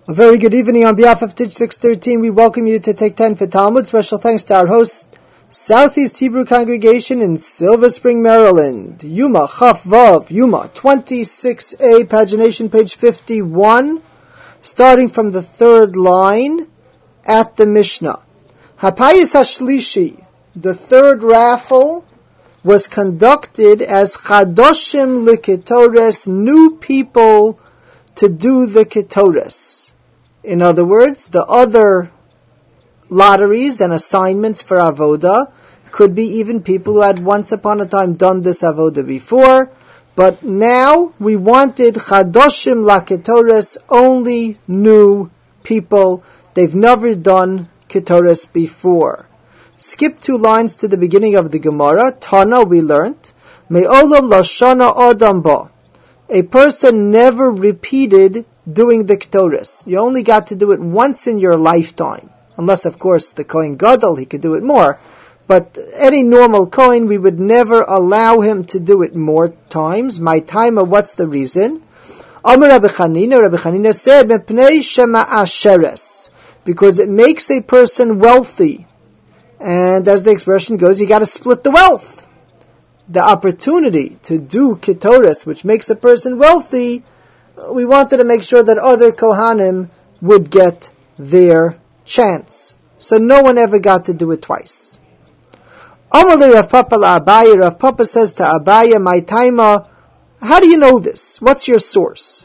A very good evening on behalf of Tich 613. We welcome you to Take 10 for Talmud. Special thanks to our host, Southeast Hebrew Congregation in Silver Spring, Maryland. Yuma Chaf Vav, Yuma 26a, pagination page 51, starting from the third line at the Mishnah. Hapayis Hashlishi, the third raffle, was conducted as Chadoshim Likitores, new people to do the Ketores. In other words, the other lotteries and assignments for Avoda could be even people who had once upon a time done this Avoda before, but now we wanted Chadoshim Laketores, only new people. They've never done Ketores before. Skip 2 lines to the beginning of the Gemara. Tana, we learnt, Me'olam Lashana Adam Ba. A person never repeated doing the Ketores. You only got to do it once in your lifetime. Unless, of course, the Kohen Gadol, he could do it more. But any normal Kohen, we would never allow him to do it more times. My timer, what's the reason? Amar Rabbi Chanina said, Mepnei Shema Asheres, because it makes a person wealthy. And as the expression goes, you got to split the wealth. The opportunity to do Ketores, which makes a person wealthy, we wanted to make sure that other Kohanim would get their chance. So no one ever got to do it twice. Amalei Rav Papa la'Abaye, Rav Papa says to Abaye, my taima, how do you know this? What's your source?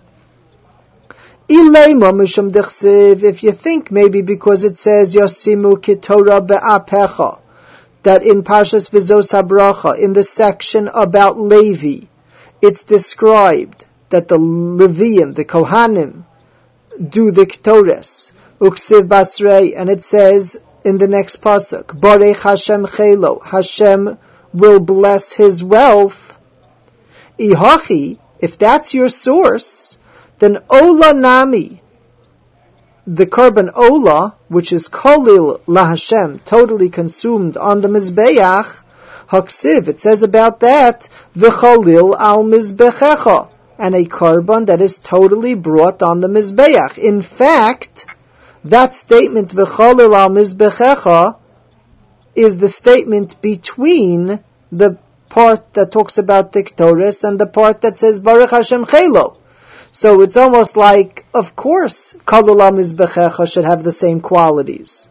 If you think maybe because it says Yosimu Ketorah be'apecha, that in Parshas Vizos HaBracha, in the section about Levi, it's described that the Leviim, the Kohanim, do the Ketores, Uksiv Basrei, and it says in the next pasuk, Barech Hashem Chelo, Hashem will bless his wealth. Ihachi, if that's your source, then Ola Nami, the Korban Ola, which is Kolil LaHashem, totally consumed on the Mizbeach, Haksiv, it says about that, V'cholil al Mizbechecha, and a Korban that is totally brought on the Mizbeach. In fact, that statement, V'cholil al Mizbechecha, is the statement between the part that talks about the Ketores and the part that says Baruch Hashem Chelo. So it's almost like, of course, Kolil al Mizbechecha should have the same qualities.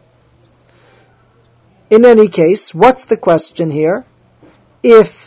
In any case, what's the question here? If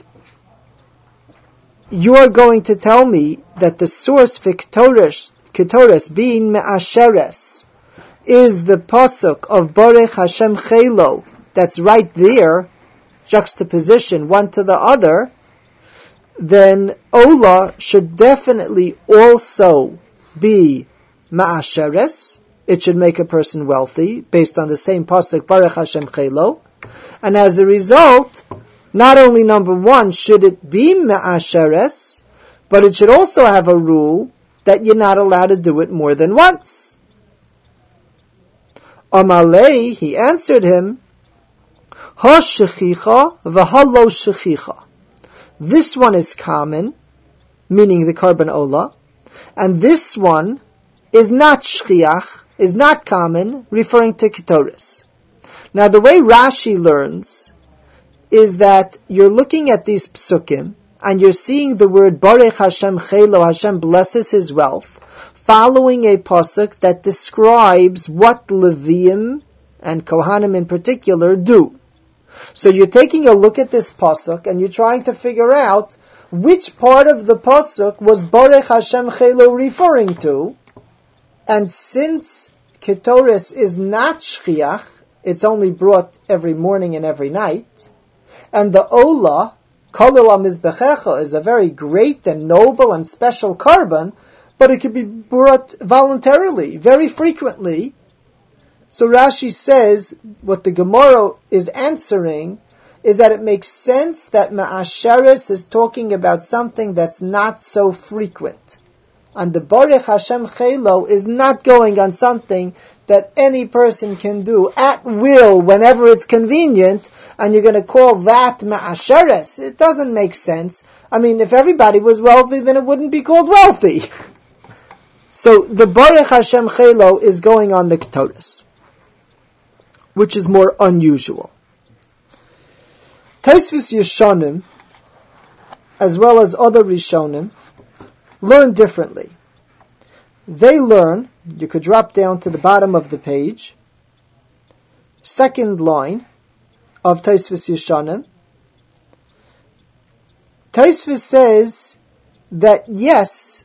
you're going to tell me that the source for Ketores being Me'asheres is the pasuk of Baruch Hashem Chelo, that's right there, juxtaposition one to the other, then Ola should definitely also be Ma'asheres. It should make a person wealthy, based on the same pasuk, Baruch Hashem Chelo. And as a result, not only number one should it be Ma'asheres, but it should also have a rule that you're not allowed to do it more than once. Amalei, he answered him, Ha shechicha v'halo shechicha. This one is common, meaning the Korban Ola, and this one is not shchiach, is not common, referring to Ketores. Now the way Rashi learns is that you're looking at these psukim, and you're seeing the word Baruch Hashem Chelo, Hashem blesses his wealth, following a pasuk that describes what Leviim, and Kohanim in particular, do. So you're taking a look at this pasuk and you're trying to figure out which part of the pasuk was Baruch Hashem Chelo referring to. And since Ketores is not shchiach, it's only brought every morning and every night, and the Ola, Kolil al Mizbechecha, is a very great and noble and special korban, but it can be brought voluntarily, very frequently. So Rashi says, what the Gemara is answering is that it makes sense that Ma'asheres is talking about something that's not so frequent. And the Baruch Hashem Chelo is not going on something that any person can do at will whenever it's convenient, and you're going to call that Ma'asheres. It doesn't make sense. I mean, if everybody was wealthy, then it wouldn't be called wealthy. So the Baruch Hashem Chelo is going on the Ketores, which is more unusual. Tosfos Yeshanim, as well as other Rishonim, learn differently. They learn, you could drop down to the bottom of the page, second line of Tosfos Yeshanim. Tosfos says that yes,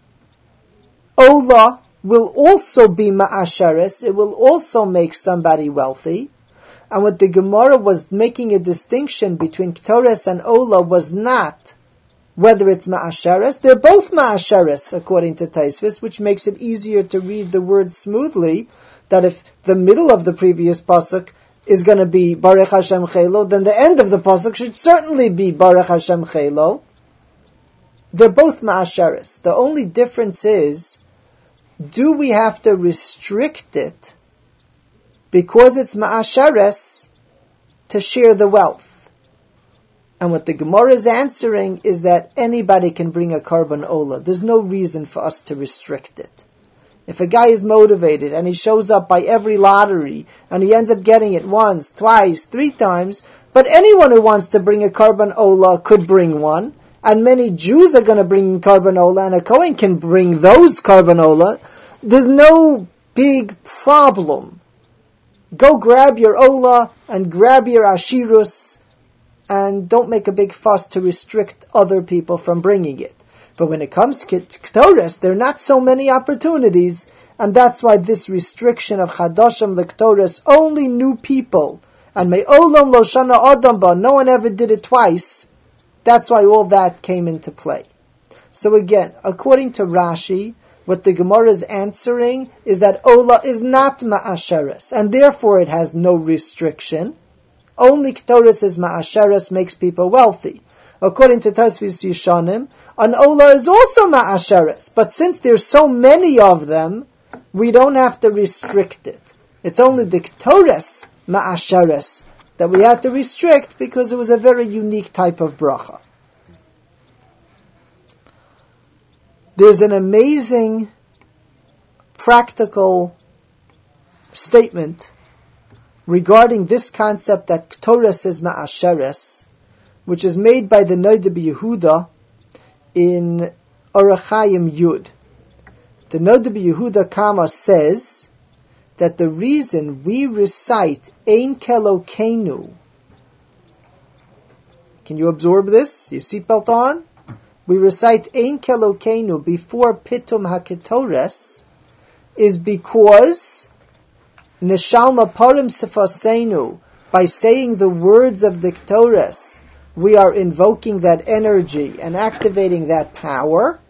Ola will also be ma'asheres, it will also make somebody wealthy. And what the Gemara was making a distinction between Ketores and Ola was not whether it's ma'asheres. They're both ma'asheres, according to Tosfos, which makes it easier to read the words smoothly, that if the middle of the previous pasuk is going to be Baruch Hashem Chelo, then the end of the pasuk should certainly be Baruch Hashem Chelo. They're both ma'asheres. The only difference is, do we have to restrict it because it's ma'asheres to share the wealth? And what the Gemara is answering is that anybody can bring a korban ola. There's no reason for us to restrict it. If a guy is motivated and he shows up by every lottery and he ends up getting it once, twice, 3 times, but anyone who wants to bring a korban ola could bring one, and many Jews are going to bring korban ola, and a Kohen can bring those korban ola, there's no big problem. Go grab your ola and grab your ashirus, and don't make a big fuss to restrict other people from bringing it. But when it comes to Ketores, there are not so many opportunities, and that's why this restriction of Chadashim L'Ktores, only new people, and Me'olam Lo Shana Adam Ba, no one ever did it twice, that's why all that came into play. So again, according to Rashi, what the Gemara is answering is that Ola is not Ma'asheres, and therefore it has no restriction. Only Ketores is Ma'asheres, makes people wealthy. According to Tosfos Yeshanim, an Ola is also Ma'asheres, but since there's so many of them, we don't have to restrict it. It's only the Ketores Ma'asheres that we had to restrict because it was a very unique type of bracha. There's an amazing practical statement regarding this concept that Ketores is Ma'asheres, which is made by the Noda B'Yehuda in Orach Chaim Yud. The Noda B'Yehuda Kama says that the reason we recite Ein Kelokeinu, can you absorb this? Your seatbelt on? We recite Ein Kelokeinu before Pitum HaKetores is because Neshalma Parim Sefasenu, by saying the words of the Ketores, we are invoking that energy and activating that power.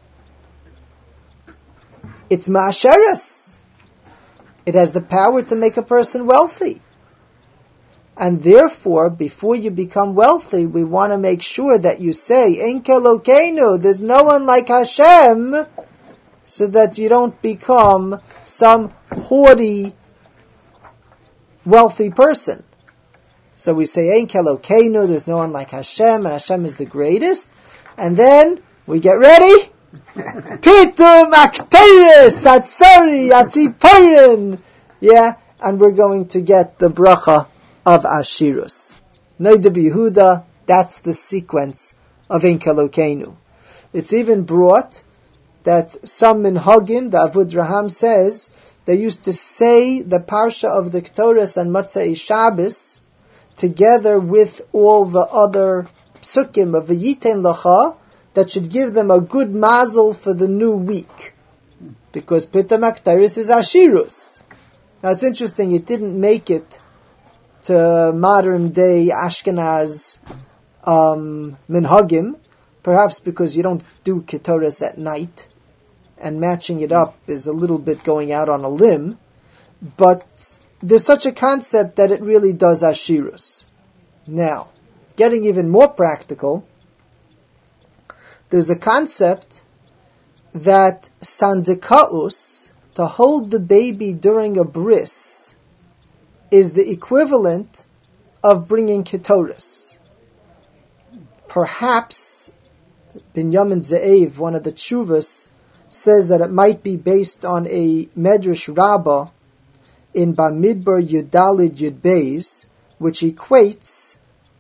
It's ma'asheres. It has the power to make a person wealthy. And therefore, before you become wealthy, we want to make sure that you say, Ein Kelokeinu, there's no one like Hashem, so that you don't become some haughty, wealthy person. So we say, Ein Kelokeinu, there's no one like Hashem, and Hashem is the greatest. And then, we get ready. Pitum Akteris, Atzari, Atziparin. Yeah, and we're going to get the bracha of Ashirus. Noda B'Yehuda, that's the sequence of Ein Kelokeinu. It's even brought that some minhagim, the Avud Raham says, they used to say the parsha of the Ketores on Motzei Shabbos, together with all the other psukim of V'yitein Lacha, that should give them a good mazel for the new week. Because Pitum Akteris is Ashirus. Now it's interesting, it didn't make it to modern day Ashkenaz minhagim, perhaps because you don't do Ketores at night, and matching it up is a little bit going out on a limb, but there's such a concept that it really does Ashirus. Now, getting even more practical, there's a concept that Sandikaus, to hold the baby during a bris, is the equivalent of bringing Ketores. Perhaps Binyamin Ze'ev, one of the Tshuvas, says that it might be based on a Medrash Rabbah in Bamidbar Yudalid Yud Beis, which equates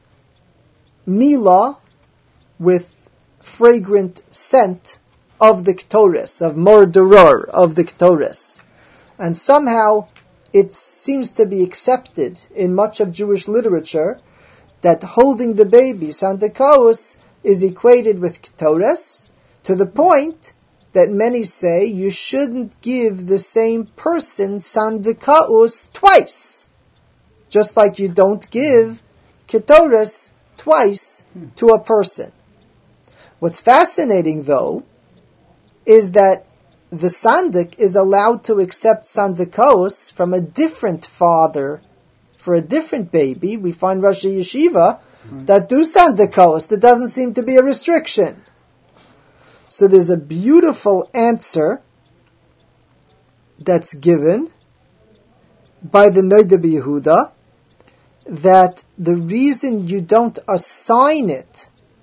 Mila with fragrant scent of the Ketores, of Mordoror, of the Ketores. And somehow it seems to be accepted in much of Jewish literature that holding the baby, Sandakaos, is equated with Ketores, to the point that many say you shouldn't give the same person Sandakaos twice. Just like you don't give Ketores twice to a person. What's fascinating, though, is that the Sandik is allowed to accept Sandakaos from a different father for a different baby. We find Rashi Yeshiva that do Sandakaos. There doesn't seem to be a restriction. So there's a beautiful answer that's given by the Noda B'Yehuda that the reason you don't assign it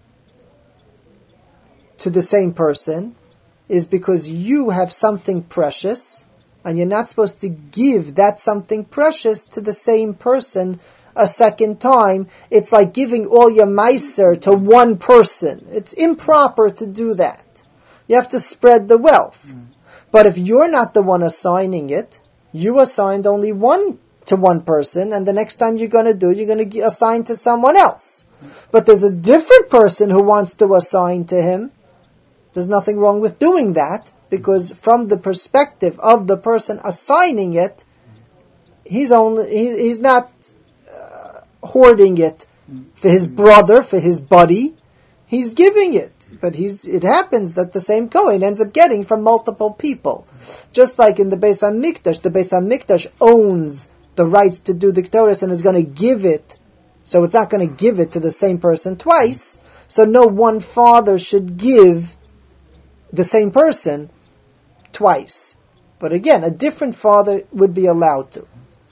to the same person is because you have something precious and you're not supposed to give that something precious to the same person a second time. It's like giving all your meiser to one person. It's improper to do that. You have to spread the wealth. But if you're not the one assigning it, you assigned only one to one person, and the next time you're going to assign to someone else. But there's a different person who wants to assign to him. There's nothing wrong with doing that, because from the perspective of the person assigning it, he's not hoarding it for his brother, for his buddy. He's giving it. But it happens that the same Kohen ends up getting from multiple people. Just like in the Beis HaMikdash owns the rights to do the Ketores and is going to give it. So it's not going to give it to the same person twice. So no one father should give the same person twice. But again, a different father would be allowed to.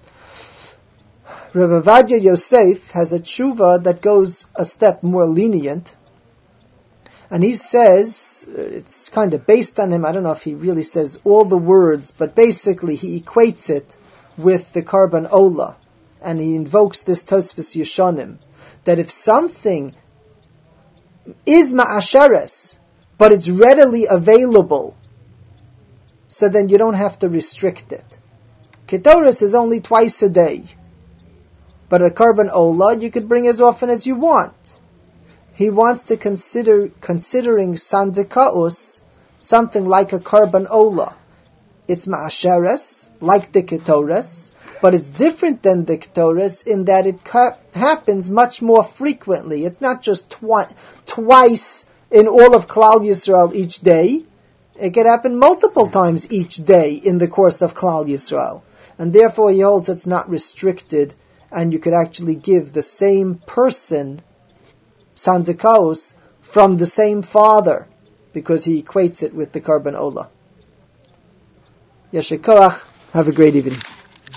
Rav Ovadia Yosef has a tshuva that goes a step more lenient. And he says, it's kind of based on him, I don't know if he really says all the words, but basically he equates it with the Karban Ola. And he invokes this Tosfos Yeshanim, that if something is ma'asheres, but it's readily available, so then you don't have to restrict it. Ketores is only twice a day. But a Karban Ola, you could bring as often as you want. He wants to considering Sandakaos something like a Karban Ola. It's ma'asheres, like the Ketores, but it's different than the Ketores in that it happens much more frequently. It's not just twice in all of Klal Yisrael each day. It could happen multiple times each day in the course of Klal Yisrael. And therefore he holds it's not restricted, and you could actually give the same person Sandakaos from the same father, because he equates it with the Karban Ola. Yasher Koach, have a great evening.